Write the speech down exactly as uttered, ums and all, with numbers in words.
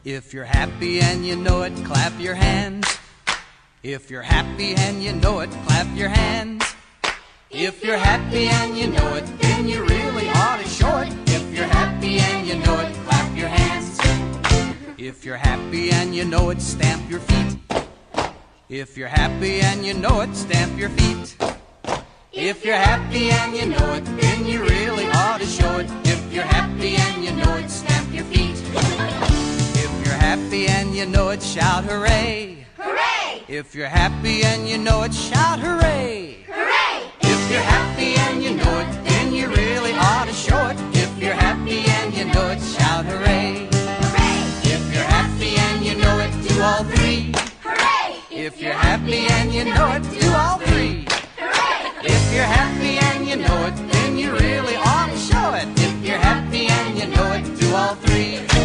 If you're happy and you know it, clap your hands. If you're happy and you know it, clap your hands. If you're happy and you know it, then you really ought to show it. If you're happy and you know it, clap your hands. If you're happy and you know it, stamp your feet. If you're happy and you know it, stamp your feet. If you're happy and you know it, then you really ought to show it. If you're happy and you know it, stamp your feet. If you're happy and you know it, shout hooray. Hooray! If you're happy and you know it, shout hooray. Hooray! If you're happy and you know it, then you really ought to show it. If you're happy and you know it, shout hooray. Hooray! If you're happy and you know it, do all three. Hooray! If you're happy and you know it, do all three. Hooray! If you're happy and you know it, then you really ought to show it. If you're happy and you know it, do all three.